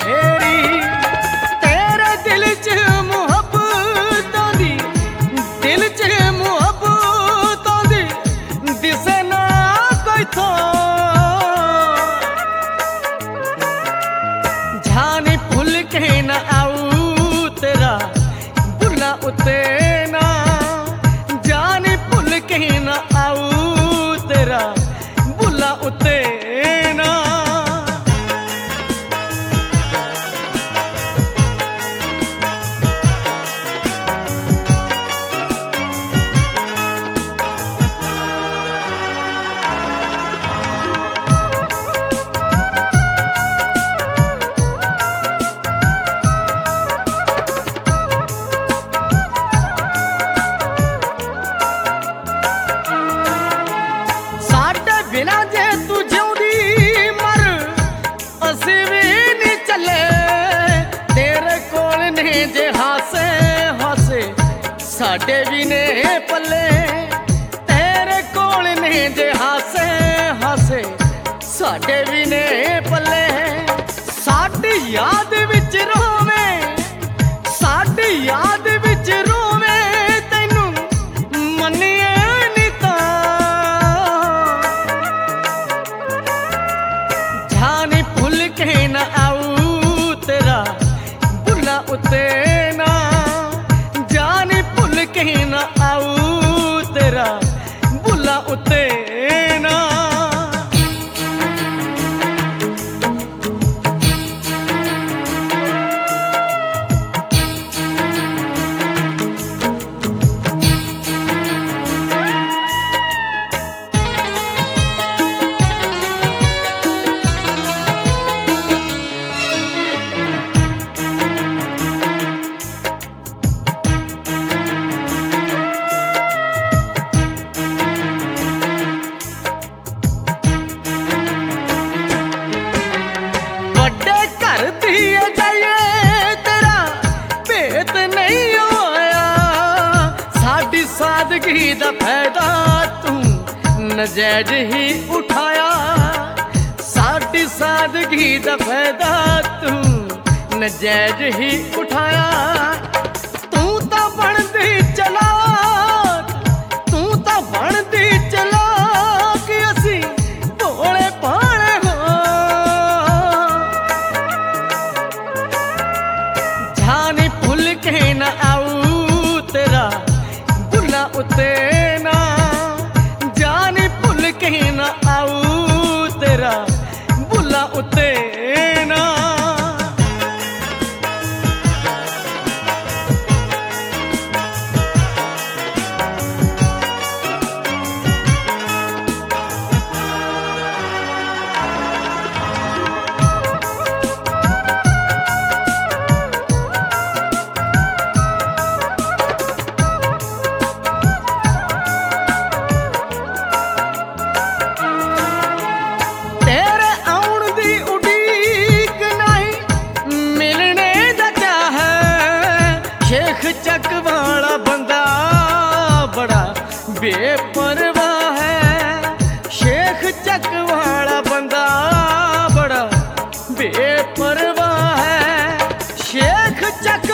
फेरी तेरे दिल च मुहब्बतां दी दिल च मुहब्बतां दी दिसे ना कोई तो जाने भुल के ना आऊ तेरा बुला उते ना जाने भुल के ना आऊ तेरा बुला उते ना बिना जे तू जिउंदी मर असी भी नहीं चले तेरे कोल ने जे हासे हासे साडे भी ने पले तेरे कोल ने जे हासे हासे साडे भी ने पले साडी याद विच रोवे साडी याद विच रोवे तैनू मन्निए जाने भुल के ना आऊ तेरा बुला उते ना जाने भुल के ना आऊ तेरा बुला उते ना सादगी दा फायदा तू नजायज ही उठाया साडी सादगी दा फायदा तू नजायज ही उठाया तू तां बनदी चला तू तां बनदी चला कि असी भोले भाले हो जाने भुल के ना आऊ तेरा बुला उते ना जाने भुल के ना आऊ तेरा बुला उते ना चक वाला बंदा बड़ा बेपरवाह है शेख चक वाला बंदा बड़ा बेपरवाह है शेख चक